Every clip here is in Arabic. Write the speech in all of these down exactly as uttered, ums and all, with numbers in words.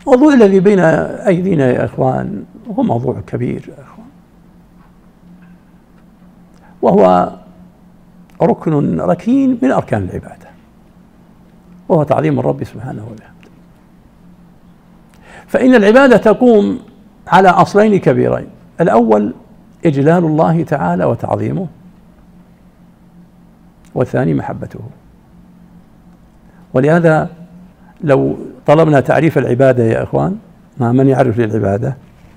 الموضوع الذي بين أيدينا يا إخوان هو موضوع كبير يا إخوان، وهو ركن ركين من أركان العبادة، وهو تعظيم الرب سبحانه وتعالى. فإن العبادة تقوم على أصلين كبيرين: الأول إجلال الله تعالى وتعظيمه، والثاني محبته. ولهذا لو طلبنا تعريف العبادة يا إخوان، ما من يعرف للعبادة؟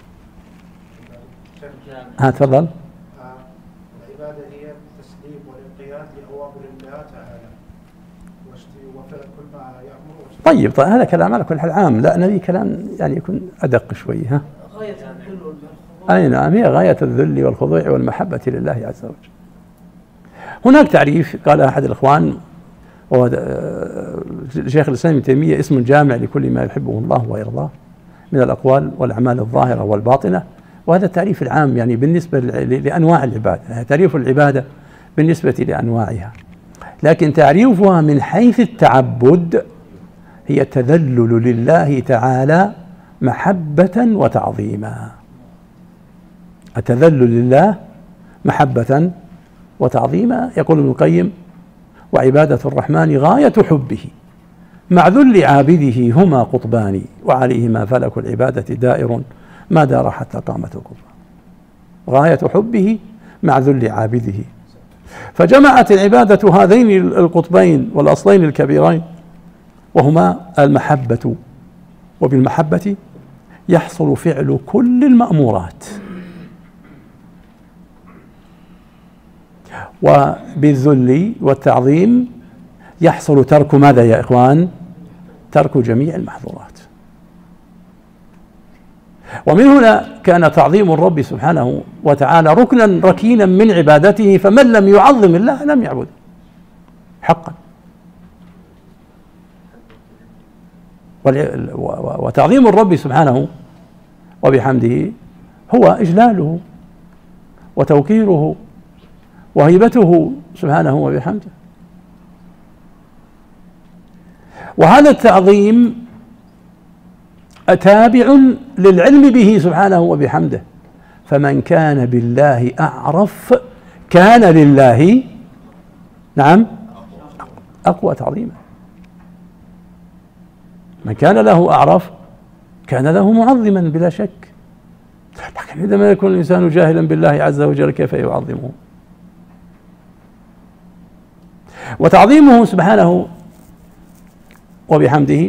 ها تفضل. العبادة هي التسليم والانقياد لأوامر الله تعالى وفعل كل ما يأمر. طيب طيب هذا كلام على كل حال عام، لا نبي كلام يعني يكون أدق شوي. ها غاية الذل والخضوع. أي نعم، هي غاية الذل والخضوع والمحبة لله عز وجل. هناك تعريف قال أحد الإخوان وهو شيخ الإسلام ابن تيمية: اسم جامع لكل ما يحبه الله ويرضاه من الأقوال والأعمال الظاهرة والباطنة. وهذا التعريف العام يعني بالنسبة لأنواع العبادة، تعريف العبادة بالنسبة لأنواعها. لكن تعريفها من حيث التعبد هي التذلل لله تعالى محبة وتعظيما. التذلل لله محبة وتعظيما. يقول ابن القيم: وعبادة الرحمن غاية حبه مع ذل عابده هما قطبان، وعليهما فلك العبادة دائر ما دار حتى قامت الكفر. غاية حبه مع ذل عابده، فجمعت العبادة هذين القطبين والأصلين الكبيرين، وهما المحبة، وبالمحبة يحصل فعل كل المأمورات، وبالذل والتعظيم يحصل ترك ماذا يا إخوان؟ ترك جميع المحظورات. ومن هنا كان تعظيم الرب سبحانه وتعالى ركنا ركينا من عبادته، فمن لم يعظم الله لم يعبد حقا. وتعظيم الرب سبحانه وبحمده هو إجلاله وتوقيره وهيبته سبحانه وبحمده. وهذا التعظيم تابع للعلم به سبحانه وبحمده، فمن كان بالله أعرف كان لله نعم أقوى تعظيما. من كان له أعرف كان له معظما بلا شك. لكن إذا ما يكون الإنسان جاهلا بالله عز وجل كيف يعظمه؟ وتعظيمه سبحانه وبحمده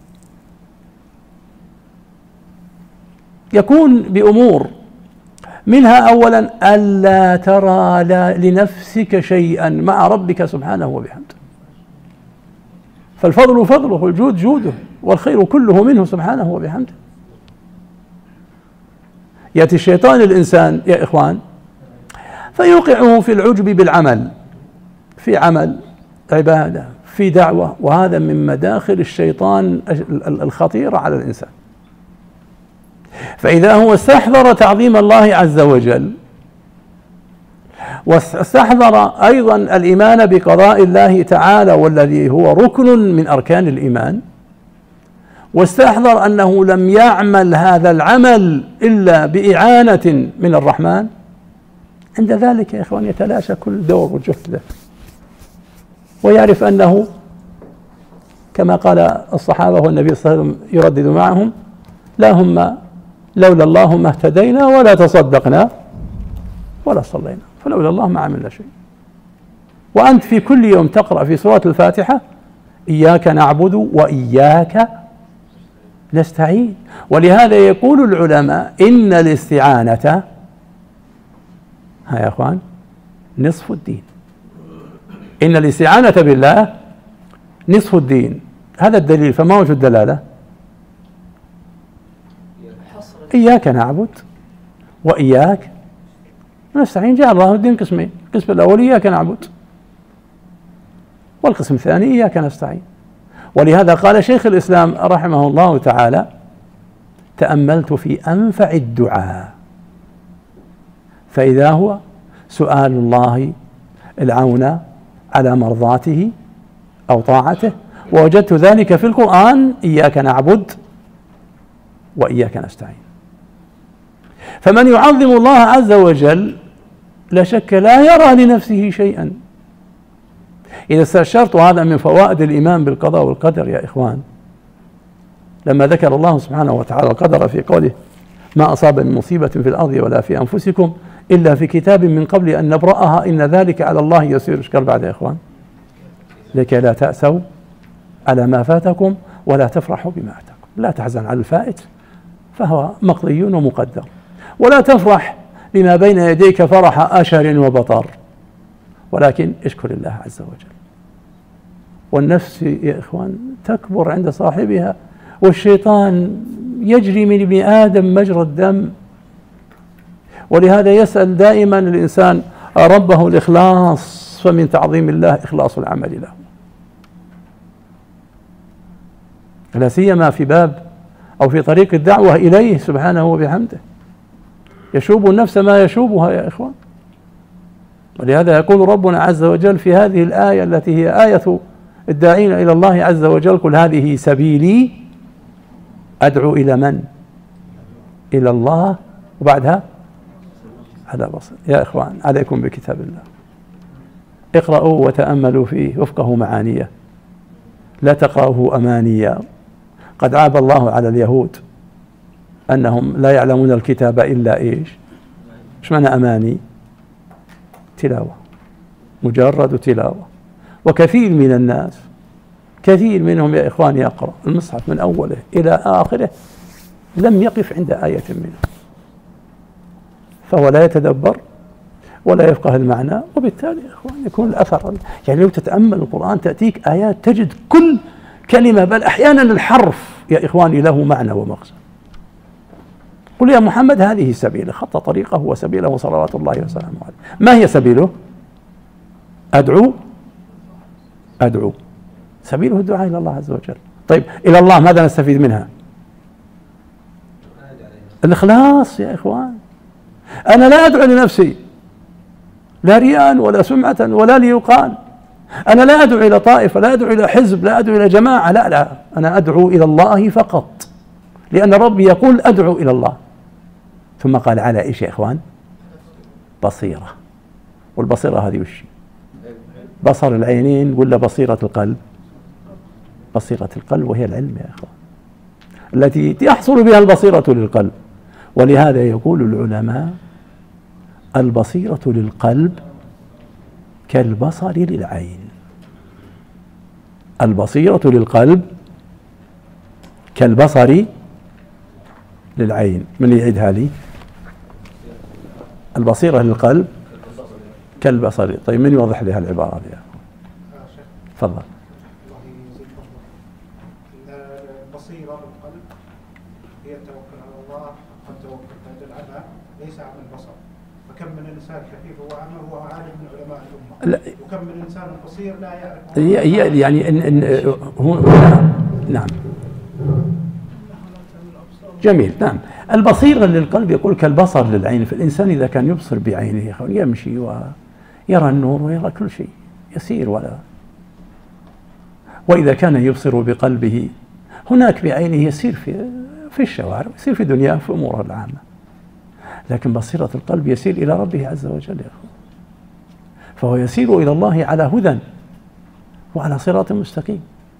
يكون بأمور، منها أولا ألا ترى لنفسك شيئا مع ربك سبحانه وبحمده، فالفضل فضله والجود جوده والخير كله منه سبحانه وبحمده. يأتي الشيطان الإنسان يا إخوان فيوقعه في العجب بالعمل، في عمل عبادة في دعوة، وهذا من مداخل الشيطان الخطيرة على الإنسان. فإذا هو استحضر تعظيم الله عز وجل، واستحضر أيضا الإيمان بقضاء الله تعالى والذي هو ركن من أركان الإيمان، واستحضر أنه لم يعمل هذا العمل إلا بإعانة من الرحمن، عند ذلك يا إخوان يتلاشى كل دور وجهد، ويعرف أنه كما قال الصحابة والنبي صلى الله عليه وسلم يردد معهم: لا هم لولا الله ما اهتدينا ولا تصدقنا ولا صلينا، فلولا الله ما عملنا شيء. وأنت في كل يوم تقرأ في سورة الفاتحة: إياك نعبد وإياك نستعين. ولهذا يقول العلماء إن الاستعانة ها يا أخوان نصف الدين. إن الاستعانة بالله نصف الدين. هذا الدليل. فما وجه الدلالة؟ إياك نعبد وإياك نستعين. جعل الله الدين قسمين: القسم الأول إياك نعبد، والقسم الثاني إياك نستعين. ولهذا قال شيخ الإسلام رحمه الله تعالى: تأملت في أنفع الدعاء فإذا هو سؤال الله العون على مرضاته أو طاعته، ووجدت ذلك في القرآن: إياك نعبد وإياك نستعين. فمن يعظم الله عز وجل لا شك لا يرى لنفسه شيئا. إذا استشرت، هذا من فوائد الإيمان بالقضاء والقدر يا إخوان، لما ذكر الله سبحانه وتعالى القدر في قوله ما أصاب من مصيبة في الأرض ولا في أنفسكم إلا في كتاب من قبل أن نبرأها إن ذلك على الله يسير. إيش قال بعد يا إخوان؟ لكي لا تأسوا على ما فاتكم ولا تفرحوا بما أتاكم. لا تحزن على الفائت فهو مقضي ومقدر، ولا تفرح بما بين يديك فرح أشر وبطر، ولكن اشكر الله عز وجل. والنفس يا إخوان تكبر عند صاحبها، والشيطان يجري من ابن آدم مجرى الدم، ولهذا يسأل دائما الإنسان ربه الإخلاص، فمن تعظيم الله إخلاص العمل له، لا سيما في باب أو في طريق الدعوة إليه سبحانه وبحمده. يشوب النفس ما يشوبها يا إخوان. ولهذا يقول ربنا عز وجل في هذه الآية التي هي آية الداعين إلى الله عز وجل: قل هذه سبيلي أدعو إلى من؟ إلى الله، وبعدها على بصر. يا إخوان عليكم بكتاب الله، اقرأوا وتأملوا فيه وفقه معانيه، لا تقرأوه أمانيا. قد عاب الله على اليهود أنهم لا يعلمون الكتاب إلا إيش؟ إيش معنى أماني؟ تلاوة، مجرد تلاوة. وكثير من الناس، كثير منهم يا إخوان يقرأ المصحف من أوله إلى آخره لم يقف عند آية منه، فهو لا يتدبر ولا يفقه المعنى، وبالتالي يا إخوان يكون الأثر. يعني لو تتأمل القرآن تأتيك آيات تجد كل كلمة، بل أحيانا الحرف يا إخواني له معنى ومغزى. قل يا محمد هذه سبيله، خط طريقه وسبيله صلوات الله وسلامه عليه. ما هي سبيله؟ أدعو أدعو سبيله الدعاء إلى الله عز وجل. طيب إلى الله ماذا نستفيد منها؟ الإخلاص يا إخوان. أنا لا أدعو لنفسي لا رياء ولا سمعة ولا ليقال، أنا لا أدعو إلى طائفة، لا أدعو إلى حزب، لا أدعو إلى جماعة، لا لا، أنا أدعو إلى الله فقط، لأن ربي يقول أدعو إلى الله. ثم قال على إيش يا إخوان؟ بصيرة. والبصيرة هذه وش؟ بصر العينين ولا بصيرة القلب؟ بصيرة القلب، وهي العلم يا إخوان التي يحصل بها البصيرة للقلب. ولهذا يقول العلماء البصيرة للقلب كالبصر للعين. البصيرة للقلب كالبصر للعين. من يعيدها لي؟ البصيرة للقلب كالبصر. طيب من يوضح لي هالعبارة دي؟ تفضل. البصيرة للقلب هي التوكل على الله، التوكل على ليس عن البصر. فكم من إنسان كفيف هو أعمى وهو عالم من علماء الأمة، وكم من إنسان بصير لا يعرف. هي يعني إن إن هو نعم جميل. نعم البصيرة للقلب يقول كالبصر للعين. فالإنسان إذا كان يبصر بعينه يمشي ويرى النور ويرى كل شيء يسير، ولا وإذا كان يبصر بقلبه هناك بعينه يسير في في الشوارع، يسير في دنياه في أموره العامة. لكن بصيرة القلب يسير إلى ربه عز وجل يا أخوان، فهو يسير إلى الله على هدى وعلى صراط مستقيم.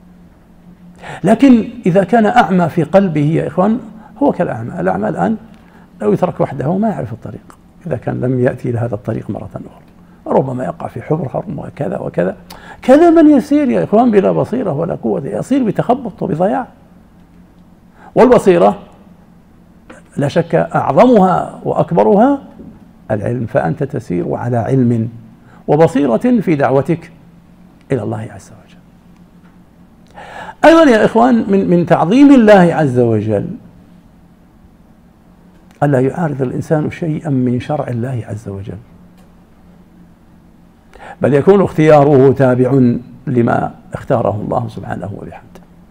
لكن إذا كان أعمى في قلبه يا إخوان هو كالأعمى. الأعمى الآن لو يترك وحده ما يعرف الطريق، إذا كان لم يأتي لهذا الطريق مرة أخرى ربما يقع في حفر حرم وكذا وكذا. كذا من يسير يا إخوان بلا بصيرة ولا قوة، يسير بتخبط وبضياع. والبصيرة لا شك أعظمها وأكبرها العلم، فأنت تسير على علم وبصيرة في دعوتك إلى الله عز وجل. أيضا يا إخوان من من تعظيم الله عز وجل ألا يعارض الإنسان شيئا من شرع الله عز وجل، بل يكون اختياره تابع لما اختاره الله سبحانه وبحمده.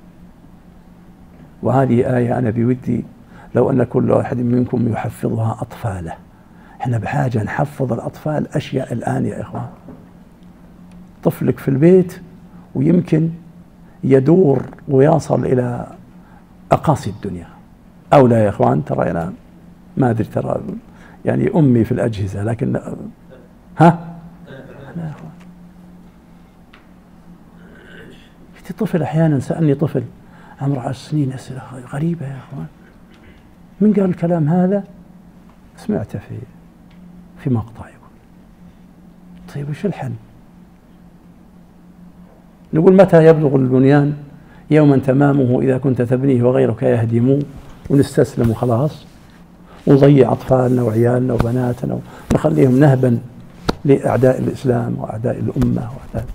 وهذه آية أنا بودي لو أن كل واحد منكم يحفظها أطفاله. احنا بحاجة نحفظ الأطفال أشياء الآن يا إخوان. طفلك في البيت ويمكن يدور ويصل إلى أقاصي الدنيا، أو لا يا إخوان؟ ترى أنا ما أدري، ترى يعني أمي في الأجهزة، لكن ها لا يا إخوان. في طفل أحيانا سألني طفل عمره عشر سنين أسئلة غريبة يا إخوان. من قال الكلام هذا؟ سمعته في في مقطع يقول طيب وش الحل؟ نقول متى يبلغ البنيان يوما تمامه إذا كنت تبنيه وغيرك يهدمه، ونستسلم وخلاص ونضيع أطفالنا وعيالنا وبناتنا ونخليهم نهبا لأعداء الإسلام وأعداء الأمة وأعداء.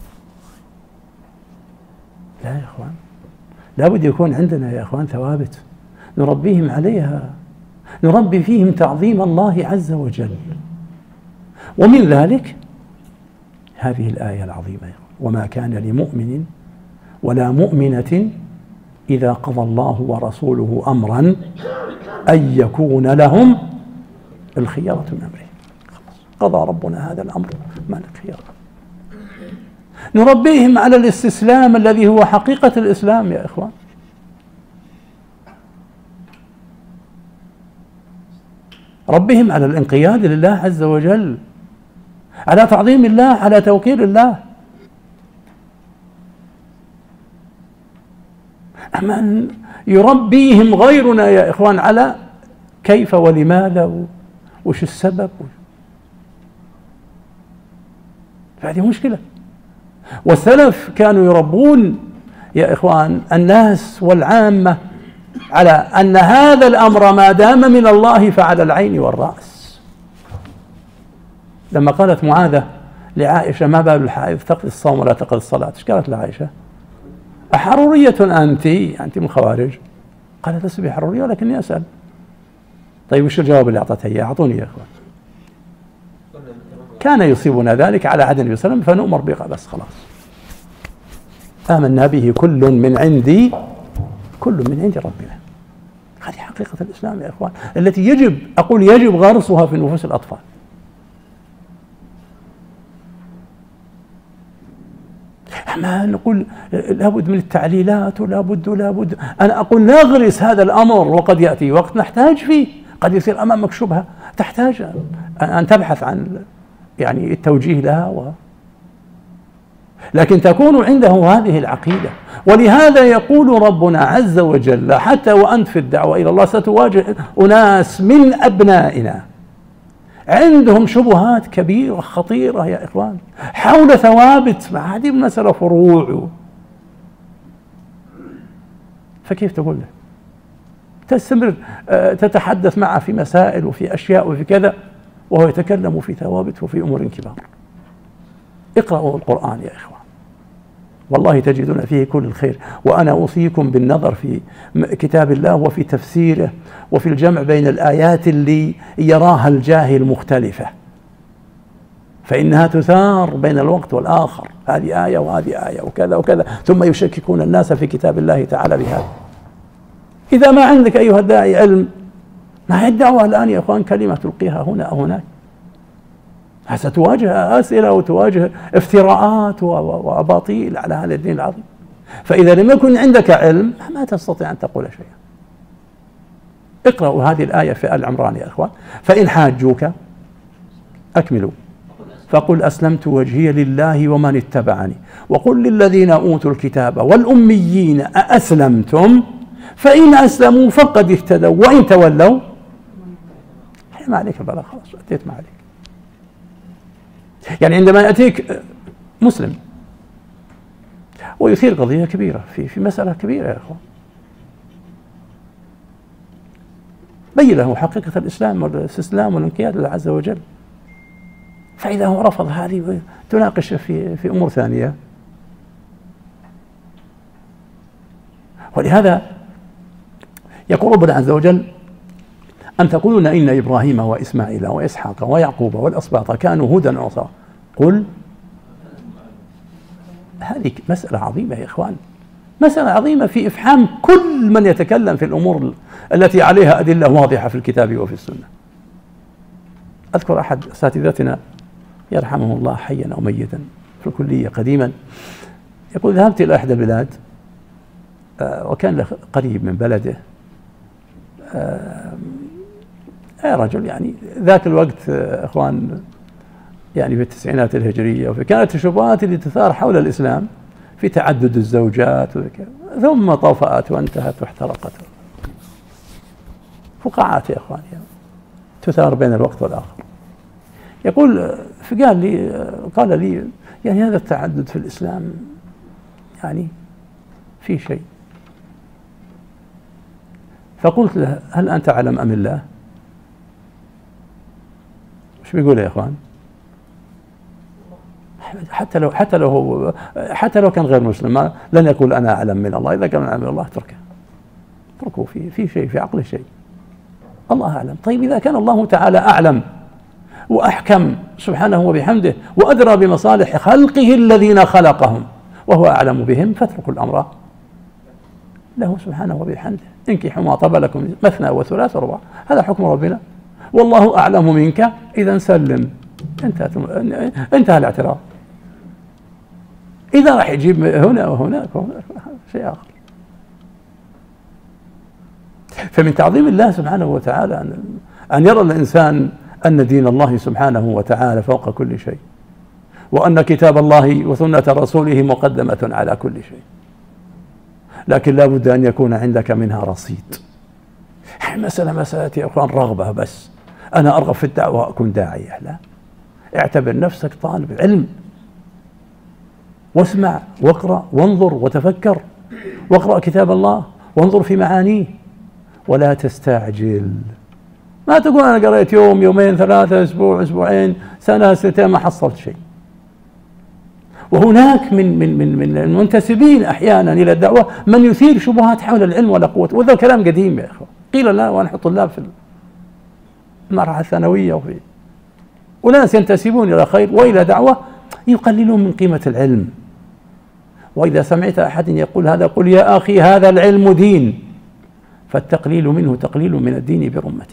لا يا إخوان، لابد يكون عندنا يا إخوان ثوابت نربيهم عليها، نربي فيهم تعظيم الله عز وجل. ومن ذلك هذه الآية العظيمة: وما كان لمؤمن ولا مؤمنة إذا قضى الله ورسوله أمرا أن يكون لهم الخيرة من أمره. قضى ربنا هذا الأمر، ما لك خيار. نربيهم على الاستسلام الذي هو حقيقة الإسلام يا إخوان. ربهم على الانقياد لله عز وجل، على تعظيم الله، على توقير الله. أما يربيهم غيرنا يا إخوان على كيف ولماذا وش السبب، فهذه مشكلة. والسلف كانوا يربون يا إخوان الناس والعامة على أن هذا الأمر ما دام من الله فعلى العين والرأس. لما قالت معاذة لعائشة: ما بال الحائض تقضي الصوم ولا تقضي الصلاة؟ ايش قالت لعائشة؟ أحرورية أنت؟ أنت من الخوارج؟ قالت: لست بحرورية ولكني أسأل. طيب وش الجواب اللي أعطتها إياه؟ أعطوني يا إخوان. كان يصيبنا ذلك على عهد النبي صلى الله عليه وسلم فنؤمر به بس خلاص. آمنا به كل من عندي كل من عند ربنا. هذه حقيقة الإسلام يا إخوان، التي يجب أقول يجب غرسها في نفوس الأطفال. ما نقول لابد من التعليلات ولابد ولابد. أنا أقول نغرس هذا الأمر، وقد يأتي وقت نحتاج فيه، قد يصير أمامك شبهة تحتاج أن تبحث عن يعني التوجيه لها و... لكن تكون عنده هذه العقيدة. ولهذا يقول ربنا عز وجل: حتى وأنت في الدعوة إلى الله ستواجه أناس من أبنائنا عندهم شبهات كبيرة خطيرة يا إخوان حول ثوابت، مع هذه المسألة فروع. فكيف تقول له؟ تستمر تتحدث معه في مسائل وفي أشياء وفي كذا، وهو يتكلم في ثوابت وفي أمور كبار. اقرأوا القرآن يا إخوان، والله تجدون فيه كل الخير. وأنا أوصيكم بالنظر في كتاب الله وفي تفسيره وفي الجمع بين الآيات اللي يراها الجاهل مختلفة، فإنها تثار بين الوقت والآخر، هذه آية وهذه آية وكذا وكذا، ثم يشككون الناس في كتاب الله تعالى بهذا. إذا ما عندك أيها الداعي علم، ما هي الدعوة الآن يا أخوان كلمة تلقيها هنا أو هناك، ستواجه أسئلة وتواجه افتراءات وأباطيل على هذا الدين العظيم. فإذا لم يكن عندك علم ما تستطيع أن تقول شيئا. اقرأوا هذه الآية في آل عمران يا أخوان: فإن حاجوك أكملوا فقل أسلمت وجهي لله ومن اتبعني وقل للذين أوتوا الكتاب والأميين أأسلمتم فإن أسلموا فقد اهتدوا وإن تولوا ما عليك البلاغ، خلاص أتيت ما عليك. يعني عندما يأتيك مسلم ويثير قضية كبيرة في في مسألة كبيرة يا أخوان، بين له حقيقة الإسلام والاستسلام والانقياد لله عز وجل. فإذا هو رفض هذه تناقش في في أمور ثانية. ولهذا يقول ربنا عز وجل: أم تقولون إن إبراهيم وإسماعيل وإسحاق ويعقوب والأسباط كانوا هدى وصا. قل هذه مسألة عظيمة يا إخوان، مسألة عظيمة في إفحام كل من يتكلم في الأمور التي عليها أدلة واضحة في الكتاب وفي السنة. أذكر أحد أساتذتنا يرحمه الله حيا أو ميتا في الكلية قديما يقول: ذهبت إلى إحدى البلاد وكان له قريب من بلده يا رجل يعني ذاك الوقت إخوان يعني في التسعينات الهجرية، وكانت الشبهات اللي تثار حول الإسلام في تعدد الزوجات وكذا، ثم طفأت وانتهت واحترقت. فقاعات يا إخوان يعني تثار بين الوقت والآخر. يقول فقال لي قال لي يعني هذا التعدد في الإسلام يعني في شيء. فقلت له هل أنت أعلم أم الله؟ ايش بيقول يا إخوان؟ حتى لو حتى لو هو حتى لو كان غير مسلم لن يقول أنا أعلم من الله. إذا كان أعلم من الله اتركه، اتركه في في شيء في عقله شيء. الله أعلم. طيب إذا كان الله تعالى أعلم وأحكم سبحانه وبحمده وأدرى بمصالح خلقه الذين خلقهم وهو أعلم بهم، فاتركوا الأمر له سبحانه وبحمده. انكحوا ما طاب لكم مثنى وثلاث ورباع، هذا حكم ربنا. والله أعلم منك، إذا سلم، انتهى انتهى الاعتراف. إذا راح يجيب هنا وهناك وهناك شيء آخر. فمن تعظيم الله سبحانه وتعالى أن أن يرى الإنسان أن دين الله سبحانه وتعالى فوق كل شيء، وأن كتاب الله وسنة رسوله مقدمة على كل شيء. لكن لا بد أن يكون عندك منها رصيد. مسألة مسألة يا أخوان رغبة بس، أنا أرغب في الدعوة وأكون داعية، لا، اعتبر نفسك طالب علم، واسمع واقرأ وانظر وتفكر، واقرأ كتاب الله وانظر في معانيه، ولا تستعجل. ما تقول أنا قرأت يوم يومين ثلاثة أسبوع أسبوعين سنة سنتين ما حصلت شيء. وهناك من من من من المنتسبين أحيانا إلى الدعوة من يثير شبهات حول العلم ولا قوة، وهذا كلام قديم يا إخوة، قيل لا ونحن طلاب في المرحلة الثانوية، وفي وناس ينتسبون إلى خير وإلى دعوة يقللون من قيمة العلم. وإذا سمعت أحد يقول هذا قل يا أخي هذا العلم دين، فالتقليل منه تقليل من الدين برمته.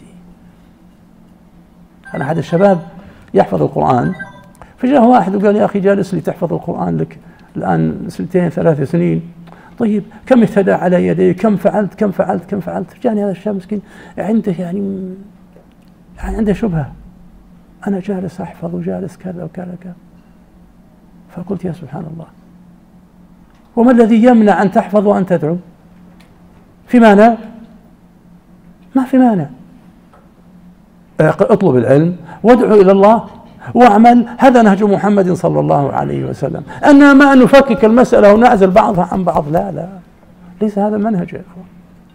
أنا أحد الشباب يحفظ القرآن، فجاء واحد وقال يا أخي جالس لي تحفظ القرآن لك الآن سنتين ثلاث سنين، طيب كم اهتدى على يدي، كم فعلت كم فعلت كم فعلت. جاني هذا الشاب مسكين عنده يعني يعني عنده شبهة، أنا جالس أحفظ وجالس كذا وكذا كذا. فقلت يا سبحان الله، وما الذي يمنع أن تحفظ وأن تدعو؟ في مانع؟ ما في مانع. اطلب العلم وادعو إلى الله واعمل، هذا نهج محمد صلى الله عليه وسلم. أنا ما نفكك المسألة ونعزل بعضها عن بعض، لا لا، ليس هذا المنهج يا إخوان.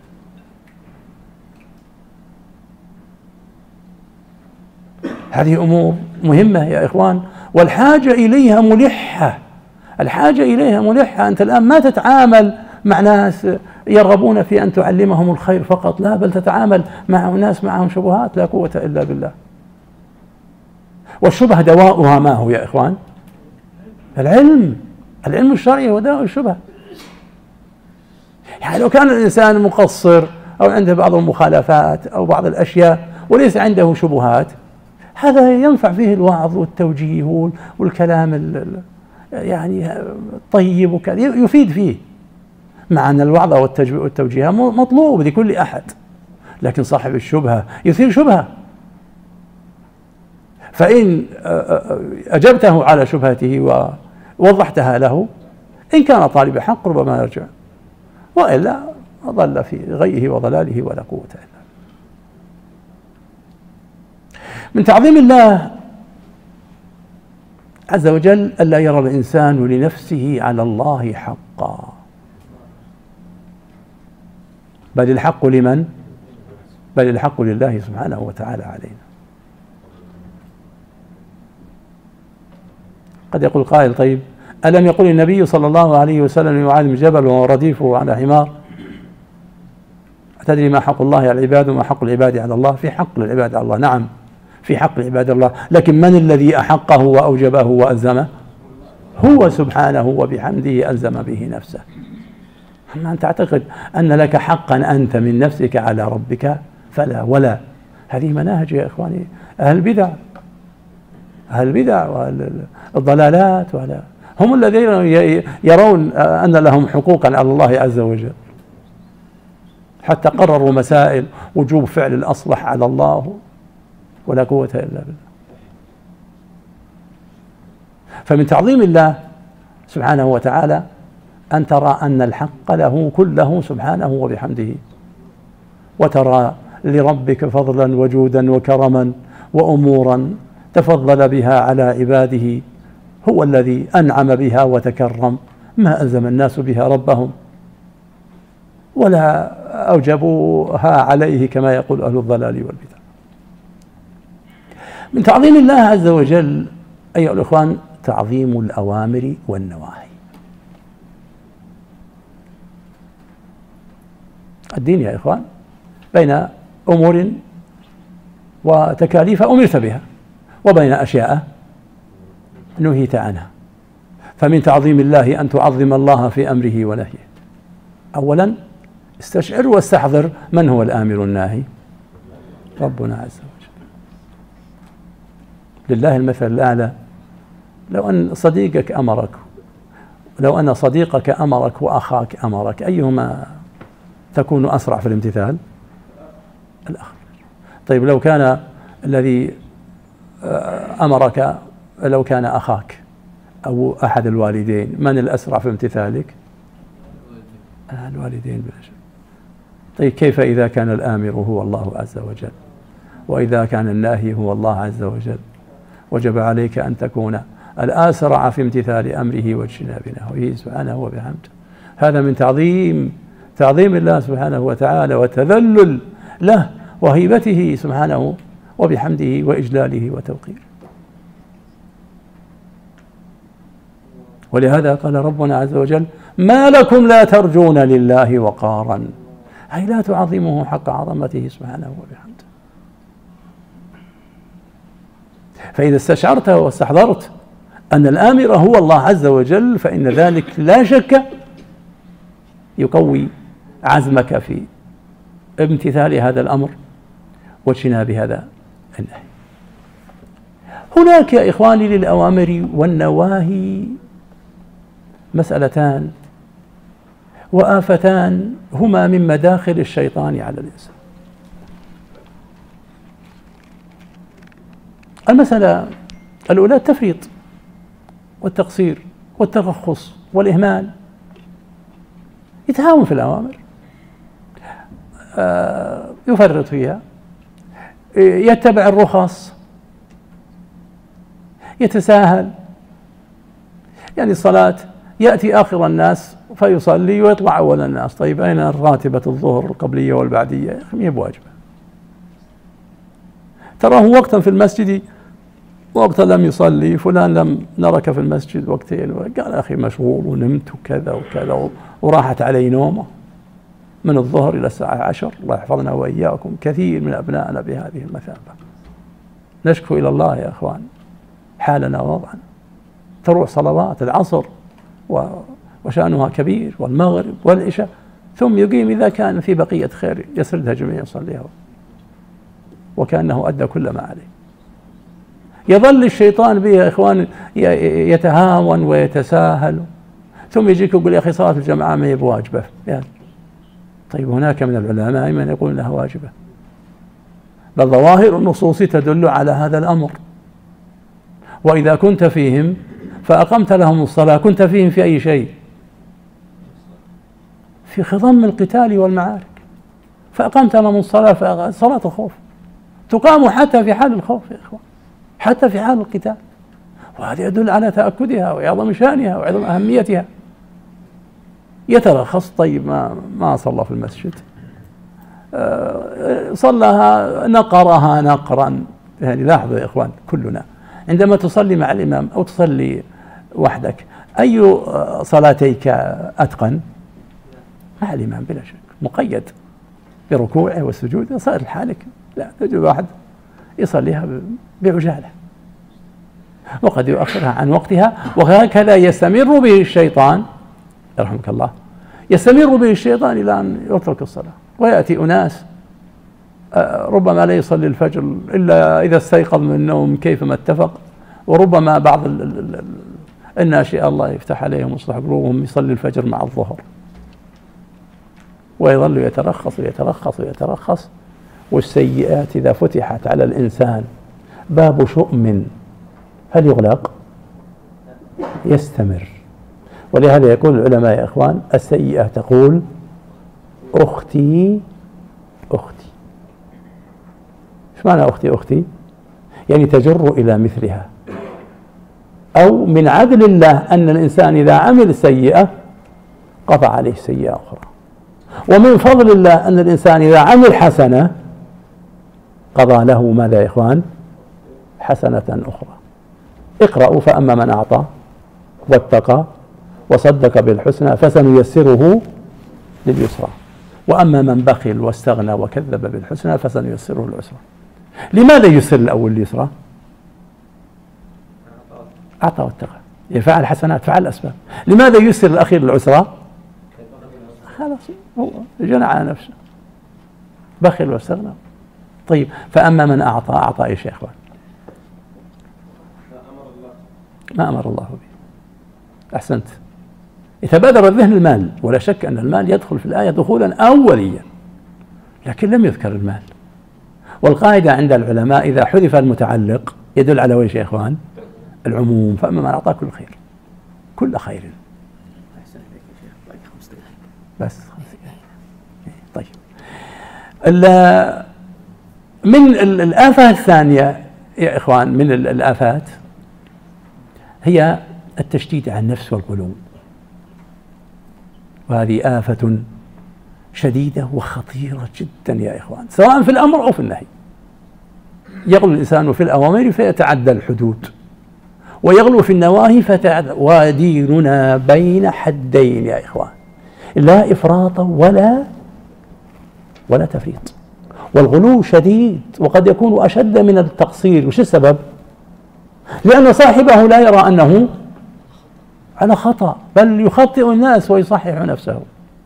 هذه أمور مهمة يا إخوان، والحاجة إليها ملحة، الحاجة إليها ملحة. أنت الآن ما تتعامل مع ناس يرغبون في أن تعلمهم الخير فقط، لا، بل تتعامل مع ناس معهم شبهات لا قوة إلا بالله. والشبهة دواؤها ما هو يا إخوان؟ العلم، العلم الشرعي هو دواء الشبهة. يعني لو كان الإنسان مقصر أو عنده بعض المخالفات أو بعض الأشياء وليس عنده شبهات، هذا ينفع فيه الوعظ والتوجيه والكلام يعني الطيب وكذا، يفيد فيه، مع أن الوعظ والتوجيه مطلوب لكل أحد. لكن صاحب الشبهة يثير شبهة، فإن أجبته على شبهته ووضحتها له، إن كان طالب حق ربما يرجع، وإلا ضل في غيه وضلاله ولا قوة إلا بالله. من تعظيم الله عز وجل ألا يرى الإنسان لنفسه على الله حقا، بل الحق لمن؟ بل الحق لله سبحانه وتعالى علينا. قد يقول قائل طيب ألم يقل النبي صلى الله عليه وسلم لمعاذ بن جبل وهو رديفه على حمار أتدري ما حق الله على العباد وما حق العباد على الله؟ في حق العباد على الله، نعم في حق العباد الله، لكن من الذي أحقه وأوجبه وألزمه؟ هو سبحانه وبحمده ألزم به نفسه. أما أن تعتقد أن لك حقا أنت من نفسك على ربك فلا ولا. هذه مناهج يا إخواني أهل البدع، أهل البدع والضلالات، ولا هم الذين يرون أن لهم حقوقا على الله عز وجل. حتى قرروا مسائل وجوب فعل الأصلح على الله، ولا قوة إلا بالله. فمن تعظيم الله سبحانه وتعالى أن ترى أن الحق له كله سبحانه وبحمده، وترى لربك فضلا وجودا وكرما وأمورا تفضل بها على عباده، هو الذي أنعم بها وتكرم، ما ألزم الناس بها ربهم ولا أوجبوها عليه كما يقول أهل الضلال والبدع. من تعظيم الله عز وجل أيها الإخوان تعظيم الأوامر والنواهي. الدين يا إخوان بين أمور وتكاليف أمرت بها وبين أشياء نهيت عنها. فمن تعظيم الله أن تعظم الله في أمره ونهيه. أولا استشعر واستحضر من هو الآمر الناهي، ربنا عز وجل. لله المثل الأعلى. لو أن صديقك أمرك، لو أن صديقك أمرك وأخاك أمرك، أيهما تكون أسرع في الامتثال؟ الآخر. طيب لو كان الذي أمرك لو كان أخاك أو أحد الوالدين، من الأسرع في امتثالك؟ الوالدين بلا شك. طيب كيف إذا كان الآمر هو الله عز وجل، وإذا كان الناهي هو الله عز وجل؟ وجب عليك أن تكون الأسرع في امتثال أمره واجتناب نهيه سبحانه وبحمده. هذا من تعظيم تعظيم الله سبحانه وتعالى وتذلل له وهيبته سبحانه وبحمده وإجلاله وتوقيره. ولهذا قال ربنا عز وجل: ما لكم لا ترجون لله وقارا، أي لا تعظمه حق عظمته سبحانه وبحمده. فإذا استشعرت واستحضرت أن الآمر هو الله عز وجل، فإن ذلك لا شك يقوي عزمك في امتثال هذا الأمر واجتناب هذا النهي. هناك يا إخواني للأوامر والنواهي مسألتان وآفتان هما من مداخل الشيطان على الإنسان. المسألة الأولى التفريط والتقصير والترخص والإهمال. يتهاون في الأوامر، يفرط فيها، يتبع الرخص، يتساهل. يعني الصلاة يأتي آخر الناس فيصلي ويطلع أول الناس. طيب أين راتبة الظهر القبلية والبعدية؟ هي بواجبة. تراه وقتا في المسجد وقتا لم يصلي، فلان لم نرك في المسجد وقتين، قال أخي مشغول ونمت وكذا وكذا وراحت علي نومه من الظهر إلى الساعة عشر. الله يحفظنا وإياكم، كثير من أبنائنا بهذه المثابة. نشكو إلى الله يا أخوان حالنا ووضعنا. تروح صلوات العصر وشأنها كبير والمغرب والعشاء، ثم يقيم إذا كان في بقية خير يسردها جميعا يصليها وكأنه أدى كل ما عليه. يظل الشيطان به يا إخوان يتهاون ويتساهل، ثم يجيك يقول يا أخي صلاة الجماعة ما هي بواجبة. يعني طيب هناك من العلماء من يقول أنها واجبة، بل ظواهر النصوص تدل على هذا الأمر. وإذا كنت فيهم فأقمت لهم الصلاة كنت فيهم في أي شيء؟ في خضم القتال والمعارك. فأقمت لهم الصلاة، صلاة الخوف تقام حتى في حال الخوف يا إخوان، حتى في حال القتال. وهذا يدل على تأكدها وعظم شأنها وعظم أهميتها. يترخص طيب ما ما صلى في المسجد، صلىها نقرها نقرا. يعني لاحظوا يا إخوان كلنا عندما تصلي مع الإمام أو تصلي وحدك أي صلاتيك أتقن؟ مع الإمام بلا شك، مقيد بركوعه وسجوده. صار لحالك لا، تجد واحد يصليها بعجالة وقد يؤخرها عن وقتها. وهكذا يستمر به الشيطان يرحمك الله، يستمر به الشيطان إلى أن يترك الصلاة. ويأتي أناس ربما لا يصلي الفجر إلا إذا استيقظ من النوم كيفما اتفق، وربما بعض الناشئة الله يفتح عليهم ويصلح قلوبهم يصلي الفجر مع الظهر، ويظل يترخص ويترخص ويترخص. والسيئات إذا فتحت على الإنسان باب شؤم هل يغلق؟ يستمر. ولهذا يقول العلماء يا إخوان: السيئة تقول أختي أختي. إيش معنى أختي أختي؟ يعني تجر إلى مثلها. أو من عدل الله أن الإنسان إذا عمل سيئة قضى عليه سيئة أخرى، ومن فضل الله أن الإنسان إذا عمل حسنة قضى له ماذا يا إخوان؟ حسنة أخرى. اقرأوا: فأما من أعطى واتقى وصدق بالحسنى فسنيسره لليسرى، وأما من بخل واستغنى وكذب بالحسنى فسنيسره للعسرى. لماذا يسر الأول اليسرى؟ أعطى واتقى، يفعل حسنات، فعل الأسباب. لماذا يسر الأخير العسرى؟ خلاص هو جنى على نفسه، بخل واستغنى. طيب، فأما من أعطى، أعطى إيش يا إخوان؟ ما أمر الله به. أحسنت. يتبادر الذهن المال، ولا شك أن المال يدخل في الآية دخولا أوليا، لكن لم يذكر المال. والقاعدة عند العلماء إذا حذف المتعلق يدل على وجه يا إخوان العموم. فأما من أعطى كل خير، كل خير. بس طيب. من الآفة الثانية يا إخوان، من الآفات هي التشديد على النفس والغلو، وهذه آفة شديدة وخطيرة جدا يا إخوان، سواء في الأمر أو في النهي. يغلو الإنسان في الأوامر فيتعدى الحدود، ويغلو في النواهي فتعدى. وديننا بين حدين يا إخوان، لا إفراط ولا ولا تفريط. والغلو شديد وقد يكون أشد من التقصير. وش السبب؟ لأن صاحبه لا يرى أنه على خطأ، بل يخطئ الناس ويصحح نفسه.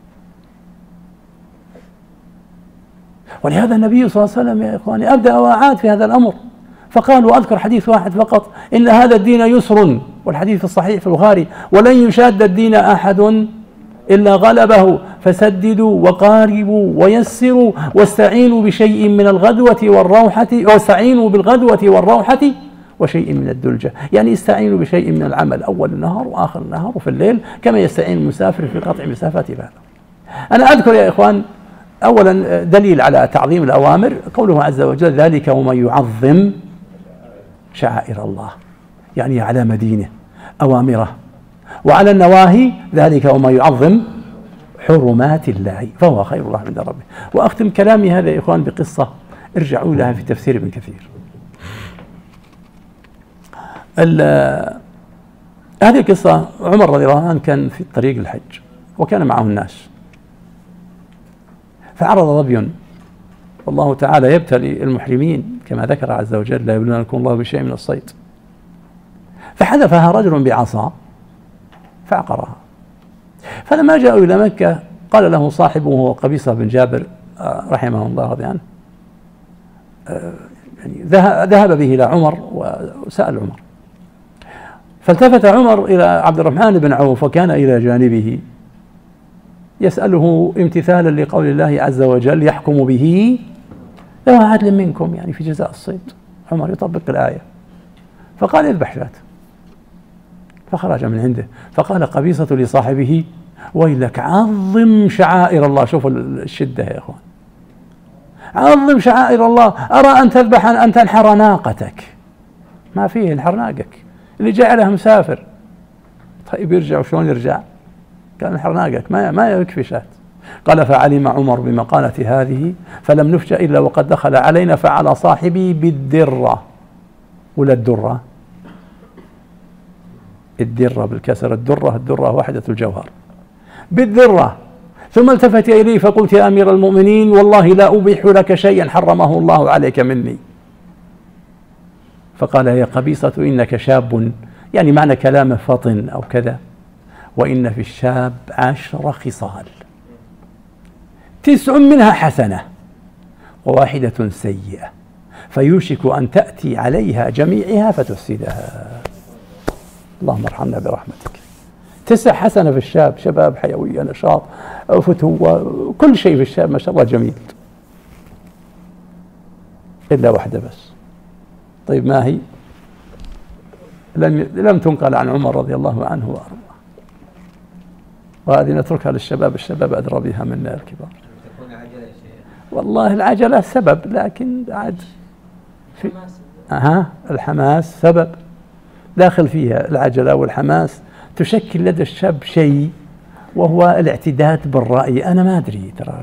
ولهذا النبي صلى الله عليه وسلم يا إخواني أبدأ وأعاد في هذا الأمر، فقال، وأذكر حديث واحد فقط: إن هذا الدين يسر، والحديث الصحيح في البخاري: ولن يشاد الدين أحد إلا غلبه، فسددوا وقاربوا ويسروا واستعينوا بشيء من الغدوة والروحة، واستعينوا بالغدوة والروحة وشيء من الدلجة. يعني استعينوا بشيء من العمل أول النهار وآخر النهار وفي الليل، كما يستعين المسافر في قطع مسافات بعده. أنا أذكر يا إخوان أولا دليل على تعظيم الأوامر قوله عز وجل: ذلك ومن يعظم شعائر الله، يعني على مدينه أوامره، وعلى النواهي ذلك ومن يعظم حرمات الله فهو خير الله عند ربه. وأختم كلامي هذا يا إخوان بقصة ارجعوا لها في تفسير ابن كثير. هذه القصة: عمر رضي الله عنه كان في طريق الحج وكان معه الناس، فعرض ظبي، والله تعالى يبتلي المحرمين كما ذكر عز وجل: لا يبلونكم الله بشيء من الصيد. فحذفها رجل بعصا فعقرها. فلما جاءوا إلى مكة قال له صاحبه وهو قبيصة بن جابر رحمه الله رضي عنه، يعني ذهب به إلى عمر وسأل عمر، فالتفت عمر إلى عبد الرحمن بن عوف وكان إلى جانبه يسأله امتثالا لقول الله عز وجل: يحكم به ذو عدل منكم، يعني في جزاء الصيد. عمر يطبق الآية، فقال: اذبح شاة. فخرج من عنده فقال قبيصة لصاحبه: ويلك، عظم شعائر الله. شوفوا الشدة يا إخوان، عظم شعائر الله، أرى أن تذبح أن تنحر ناقتك. ما فيه، انحر ناقك اللي جعله مسافر. طيب يرجع، وشلون يرجع؟ قال: انحر ناقك، ما ما يكفي شاة. قال: فعلم عمر بمقالة هذه فلم نفجأ إلا وقد دخل علينا فعلى صاحبي بالدرة، ولا الدرة، الدرة بالكسر، الدرة الدرة واحدة الجوهر، بالدرة. ثم التفت إلي فقلت: يا أمير المؤمنين، والله لا أبيح لك شيئا حرمه الله عليك مني. فقال: يا قبيصة إنك شاب، يعني معنى كلامه فطن أو كذا، وإن في الشاب عشر خصال، تسع منها حسنة وواحدة سيئة، فيوشك أن تأتي عليها جميعها فتفسدها. اللهم ارحمنا برحمتك. تسع حسنة في الشاب، شباب، حيوية، نشاط، فتوة، كل شيء في الشاب ما شاء الله جميل، إلا واحدة بس. طيب ما هي؟ لم لم تنقل عن عمر رضي الله عنه وأرضاه، وهذه نتركها للشباب، الشباب أدرى بها منا الكبار. والله العجلة سبب، لكن عاد في أها الحماس سبب داخل فيها. العجلة والحماس تشكل لدى الشاب شيء، وهو الاعتداد بالرأي. أنا ما أدري ترى،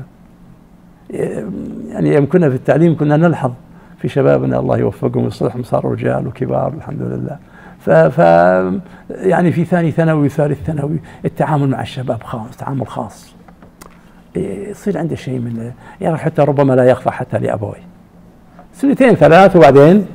يعني يوم كنا في التعليم كنا نلحظ في شبابنا الله يوفقهم ويصلحهم، صاروا رجال وكبار الحمد لله. ف, ف يعني في ثاني ثانوي وثالث ثانوي التعامل مع الشباب خاص، تعامل خاص، يصير عنده شيء من يعني حتى ربما لا يخضع حتى لأبويه. سنتين ثلاث وبعدين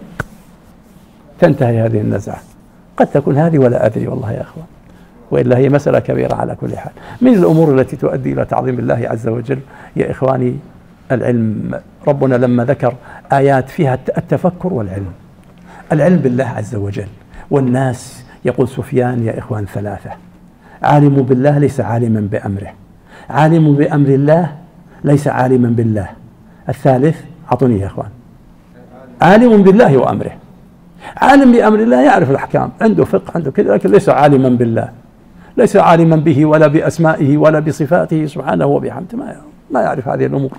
تنتهي هذه النزعة. قد تكون هذه ولا أدري والله يا أخوان، وإلا هي مسألة كبيرة على كل حال. من الأمور التي تؤدي إلى تعظيم الله عز وجل يا إخواني العلم. ربنا لما ذكر آيات فيها التفكر والعلم، العلم بالله عز وجل. والناس يقول سفيان يا إخوان ثلاثة: عالم بالله ليس عالما بأمره، عالم بأمر الله ليس عالما بالله، الثالث أعطوني يا إخوان، عالم بالله وأمره. عالم بأمر الله يعرف الأحكام، عنده فقه، عنده كذا، لكن ليس عالما بالله، ليس عالما به ولا بأسمائه ولا بصفاته سبحانه وبحمده، ما ما يعرف هذه الأمور.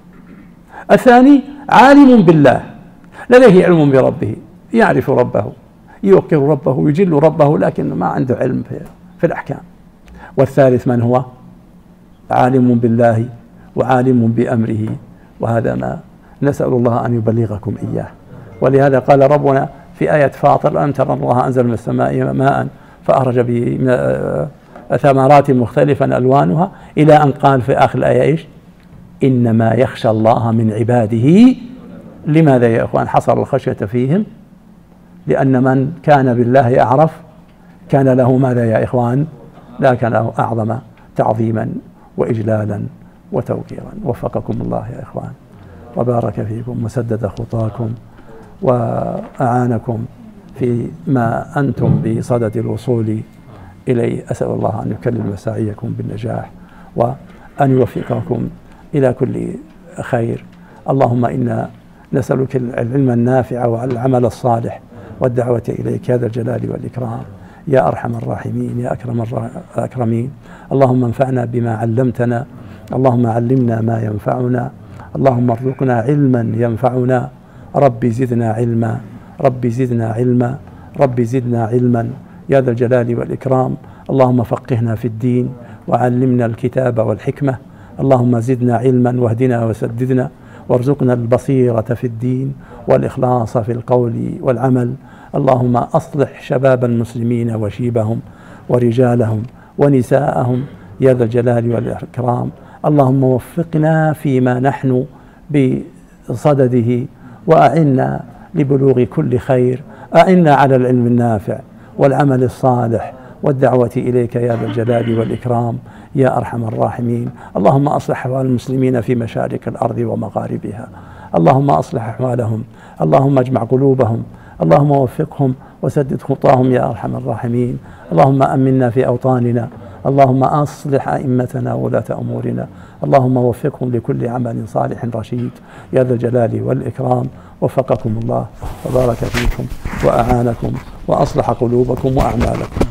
الثاني عالم بالله، لديه علم بربه، يعرف ربه، يوقر ربه، يجل ربه، لكن ما عنده علم في, في الأحكام. والثالث من هو؟ عالم بالله وعالم بأمره، وهذا ما نسأل الله أن يبلغكم إياه. ولهذا قال ربنا في آية فاطر: أن ترى الله أنزل من السماء ماء فأخرج به من ثمرات مختلفا ألوانها، إلى أن قال في آخر الآية إيش؟ إنما يخشى الله من عباده. لماذا يا إخوان حصر الخشية فيهم؟ لأن من كان بالله أعرف كان له ماذا يا إخوان؟ لا كان له أعظم تعظيما وإجلالا وتوقيرا. وفقكم الله يا إخوان وبارك فيكم وسدد خطاكم وأعانكم فيما أنتم بصدد الوصول إليه. أسأل الله أن يكلل مساعيكم بالنجاح وأن يوفقكم إلى كل خير. اللهم إنا نسألك العلم النافع والعمل الصالح والدعوة إليك يا ذا الجلال والإكرام يا أرحم الراحمين يا أكرم الأكرمين. اللهم انفعنا بما علمتنا، اللهم علمنا ما ينفعنا، اللهم ارزقنا علما ينفعنا. ربي زدنا علما، ربي زدنا علما، ربي زدنا علما يا ذا الجلال والإكرام. اللهم فقهنا في الدين وعلمنا الكتاب والحكمة. اللهم زدنا علما واهدنا وسددنا وارزقنا البصيرة في الدين والإخلاص في القول والعمل. اللهم أصلح شباب المسلمين وشيبهم ورجالهم ونساءهم يا ذا الجلال والإكرام. اللهم وفقنا فيما نحن بصدده وأعنا لبلوغ كل خير. أعنا على العلم النافع والعمل الصالح والدعوة إليك يا ذا الجلال والإكرام يا أرحم الراحمين. اللهم أصلح أحوال المسلمين في مشارق الأرض ومغاربها، اللهم أصلح أحوالهم، اللهم اجمع قلوبهم، اللهم وفقهم وسدد خطاهم يا أرحم الراحمين. اللهم أمنا في أوطاننا، اللهم أصلح أئمتنا وولاة أمورنا، اللهم وفقهم لكل عمل صالح رشيد يا ذا الجلال والإكرام. وفقكم الله وبارك فيكم وأعانكم وأصلح قلوبكم وأعمالكم.